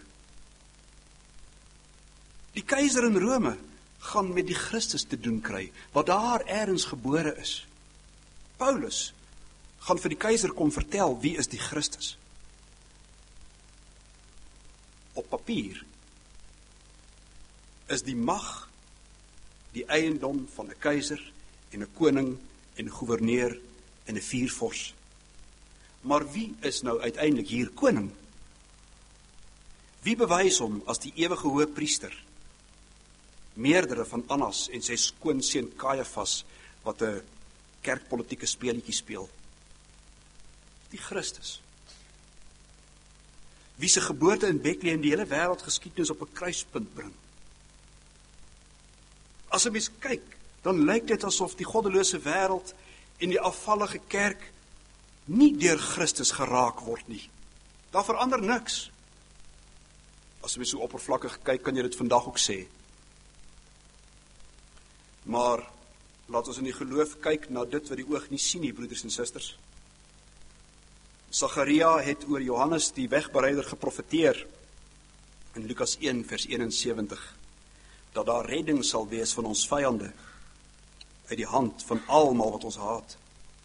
Die keiser in Rome gaan met die Christus te doen kry, wat daar ergens gebore is. Paulus gaan vir die keiser kom vertel, wie is die Christus? Op papier is die mag die eiendom van 'n keiser en 'n koning en 'n gouverneur en 'n viervors. Maar wie is nou uiteindelik hier koning? Wie bewys hom as die ewige hoëpriester? Meerdere van Annas en sy skoonseun Kajafas wat 'n kerkpolitieke speletjie speel. Die Christus. Wie se geboorte in Bethlehem die hele wêreldgeskiedenis op 'n kruispunt bring. As 'n mens kyk, dan lyk dit asof die goddelose wêreld en die afvallige kerk nie deur Christus geraak word nie. Daar verander niks. As jy so oppervlakkig kyk, kan jy dit vandag ook sê. Maar laat ons in die geloof kyk na dit wat die oog nie sien nie, broeders en susters. Sagaria het oor Johannes die wegbereider geprofeteer in Lukas een vers eenensewentig, dat daar redding sal wees van ons vyande uit die hand van almal wat ons haat.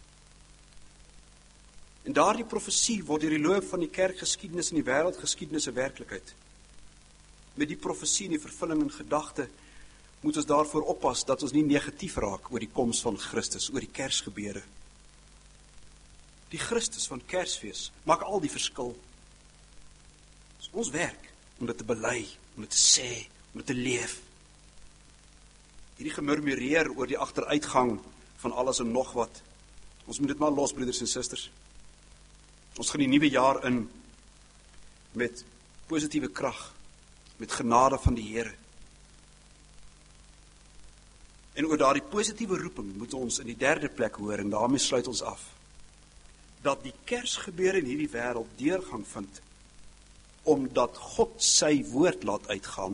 En daardie profesie word deur die loop van die kerkgeskiedenis en die wêreldgeskiedenis 'n werklikheid. Met die profesie en die vervulling in gedagte moet ons daarvoor oppas dat ons nie negatief raak oor die koms van Christus, oor die Kersgebeure. Die Christus van Kersfees maak al die verskil. Dit is ons werk om dit te bely, om dit te sê, om dit te leef. Hierdie gemurmureer oor die agteruitgang van alles en nog wat. Ons moet dit maar los, broeders en susters. Ons gaan die nuwe jaar in met positiewe krag, met genade van die Here. En oor daardie positiewe roeping moet ons in die derde plek hoor, en daarmee sluit ons af, dat die Kersgebeure in hierdie wêreld deurgang vind, omdat God sy woord laat uitgaan.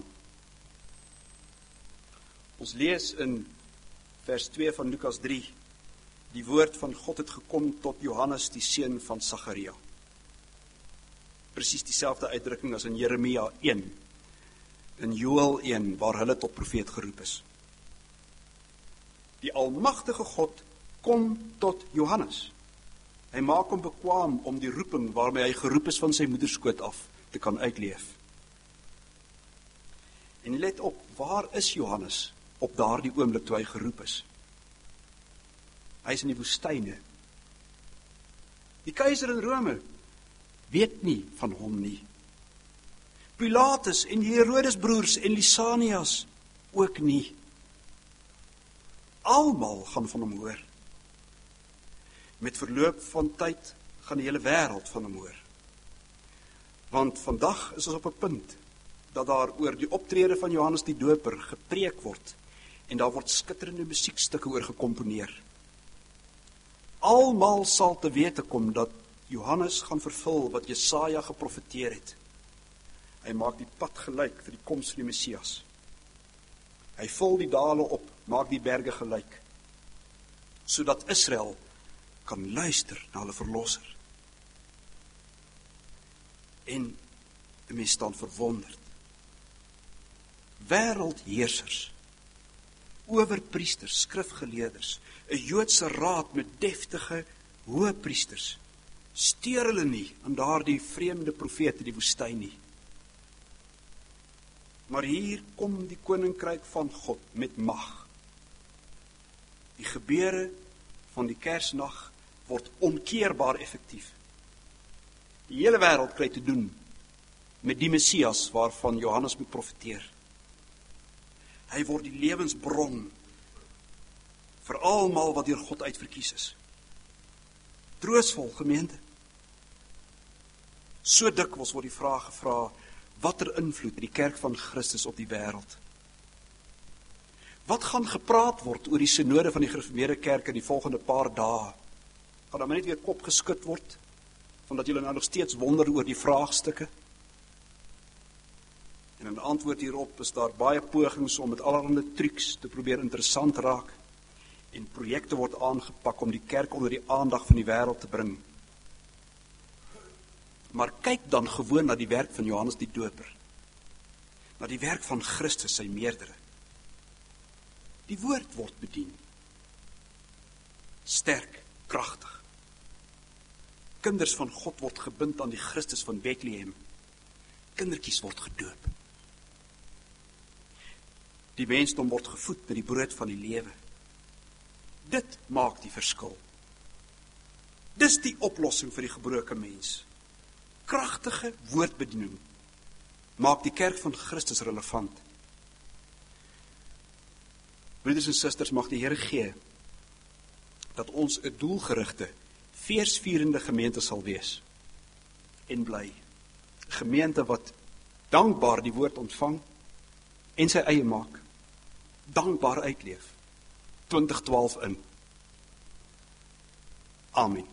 Ons lees in vers twee van Lukas drie, die woord van God het gekom tot Johannes, die seun van Sagaria. Presies dieselfde uitdrukking as in Jeremia een, in Joël een, waar hulle tot profeet geroep is. Die almagtige God kom tot Johannes. Hy maak hom bekwaam om die roeping waarmee hy geroep is van sy moederskoot af te kan uitleef. En let op, waar is Johannes op daardie oomblik toe hy geroep is? Hy is in die woestyne. Die keiser in Rome weet nie van hom nie. Pilatus en die Herodes broers en Lysanias ook nie. Almal gaan van hom hoor. Met verloop van tyd gaan die hele wêreld van hom hoor. Want vandag is ons op 'n punt dat daar oor die optrede van Johannes die Doper gepreek word en daar word skitterende musiekstukke oor gekomponeer. Almal sal te wete kom dat Johannes gaan vervul wat Jesaja geprofeteer het. Hy maak die pad gelyk vir die koms van die Messias. Hy vul die dale op, maak die berge gelyk, sodat Israel kan luister na hulle verlosser. En die mens staan verwonderd. Wêreldheersers, owerpriesters, skrifgeleerders, 'n Joodse raad met deftige hoëpriesters, steur hulle nie aan daardie vreemde profeet in die woestyn nie. Maar hier kom die koninkryk van God met mag. Die gebeure van die Kersnag word onkeerbaar effektief. Die hele wêreld kry te doen met die Messias waarvan Johannes moet profeteer. Hy word die lewensbron vir almal wat deur God uitverkies is. Troosvol, gemeente. So dikwels word die vraag gevra, watter invloed het die kerk van Christus op die wêreld? Wat gaan gepraat word oor die synode van die gereformeerde kerk in die volgende paar dae? Gaan daar maar net weer kop geskud word, omdat julle nou nog steeds wonder oor die vraagstukke? En in antwoord hierop is daar baie pogings om met allerlei trucs te probeer interessant raak, en projekte word aangepak om die kerk onder die aandag van die wêreld te bring. Maar kyk dan gewoon na die werk van Johannes die Doper, na die werk van Christus, sy meerdere. Die woord word bedien. Sterk, kragtig. Kinders van God word gebind aan die Christus van Bethlehem. Kindertjies word gedoop. Die mensdom word gevoed met die brood van die lewe. Dit maak die verskil. Dis die oplossing vir die gebroke mens. Kragtige woordbediening maak die kerk van Christus relevant. Broeders en susters, mag die Here gee dat ons 'n doelgerigte, feesvierende gemeente sal wees en bly. 'n Gemeente wat dankbaar die woord ontvang en sy eie maak. Dankbaar uitleef. twintig twaalf in. Amen.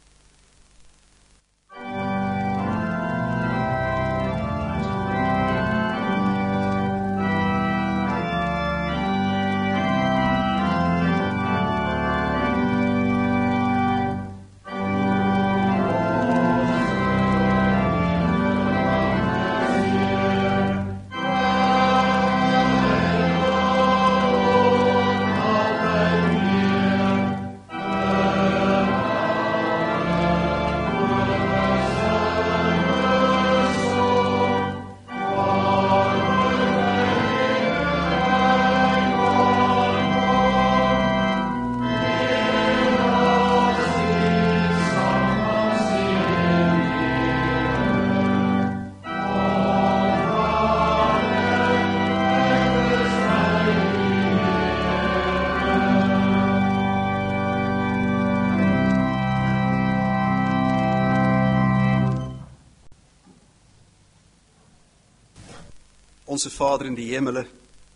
Onse Vader in die hemele,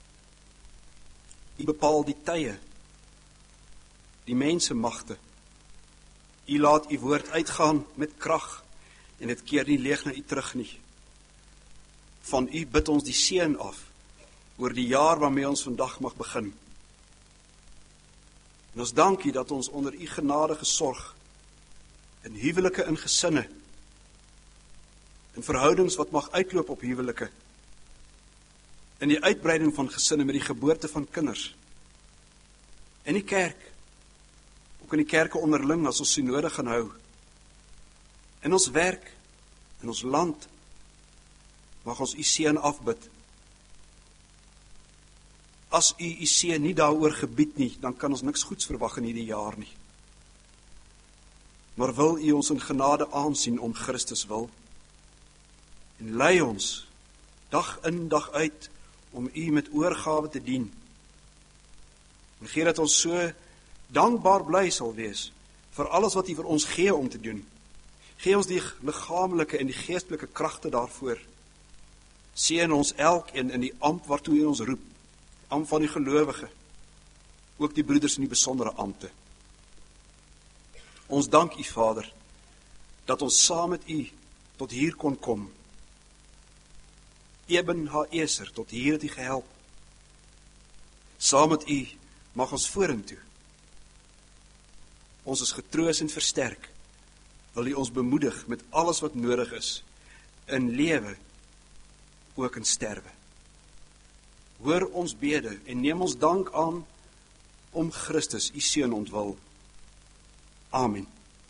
U bepaal die tye, die mensemagte. U laat U woord uitgaan met krag en dit keer nie leeg na U terug nie. Van U bid ons die seën af oor die jaar waarmee ons vandag mag begin. En ons dank U dat ons onder U genade gesorg in huwelike, in gesinne, in verhoudings wat mag uitloop op huwelike, in die uitbreiding van gesinne met die geboorte van kinders, in die kerk, ook in die kerke onderling as ons synode gaan hou, in ons werk, in ons land, mag ons U seën afbid. As U U seën nie daaroor gebied nie, dan kan ons niks goeds verwag in hierdie jaar nie. Maar wil U ons in genade aansien om Christus wil, en lei ons, dag in, dag uit, om U met oorgawe te dien. En gee dat ons so dankbaar bly sal wees vir alles wat U vir ons gee om te doen. Gee ons die liggaamlike en die geestelike kragte daarvoor. Seën ons elkeen in die ampt waartoe U ons roep, ampt van die gelowige, ook die broeders in die besondere ampte. Ons dank U, Vader, dat ons saam met U tot hier kon kom. Eben ha-eser, tot hier het U gehelp. Saam met U mag ons vorentoe. Ons is getroos en versterk. Wil U ons bemoedig met alles wat nodig is, in lewe, ook in sterwe. Hoor ons bede en neem ons dank aan om Christus, U seun ontwil. Amen.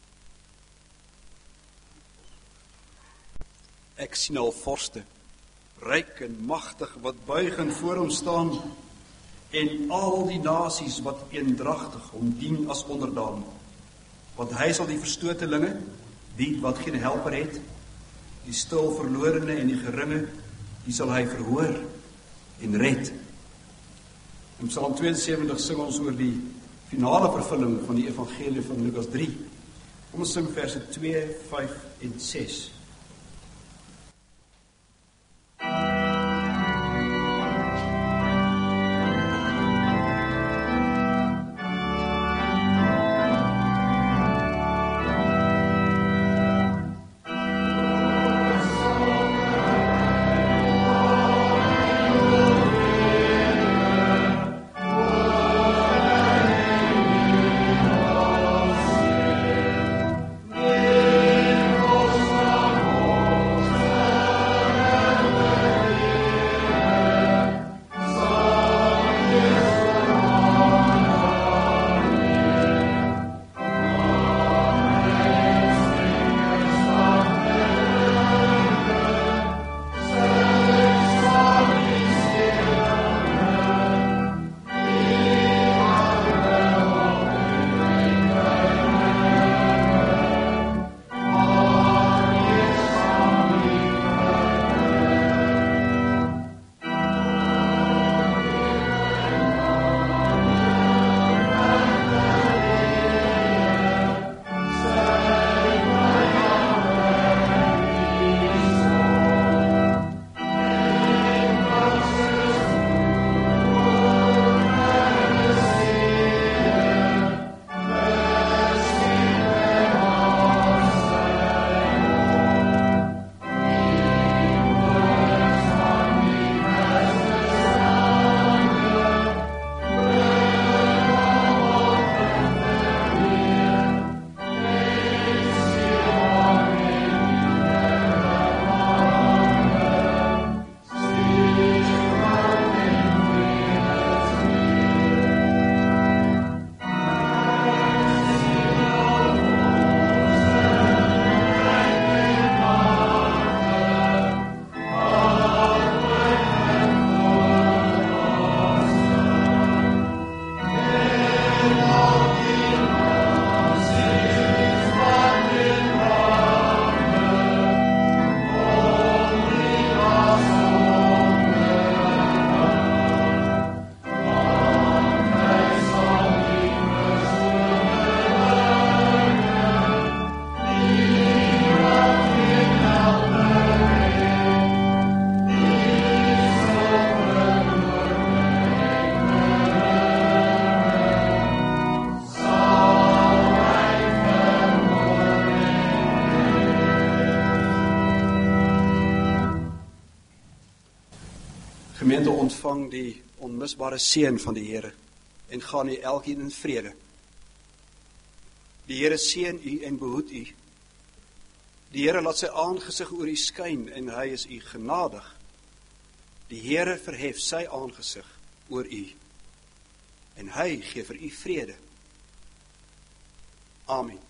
Ek sien al vorste, ryk en magtig, wat buig en voor hom staan, en al die nasies wat eendragtig hom dien as onderdaan. Want hy sal die verstotelinge, die wat geen helper het, die stil verlorene en die geringe, die sal hy verhoor en red. In Psalm tweeënsewentig sing ons oor die finale vervulling van die evangelie van Lukas drie. Kom ons sing verse twee, vyf en ses. Gemeente, ontvang die onmisbare seën van die Here en gaan u elkeen in vrede. Die Here seën u en behoed u. Die Here laat sy aangesig oor u skyn en hy is u genadig. Die Here verhef sy aangesig oor u en hy gee vir u vrede. Amen.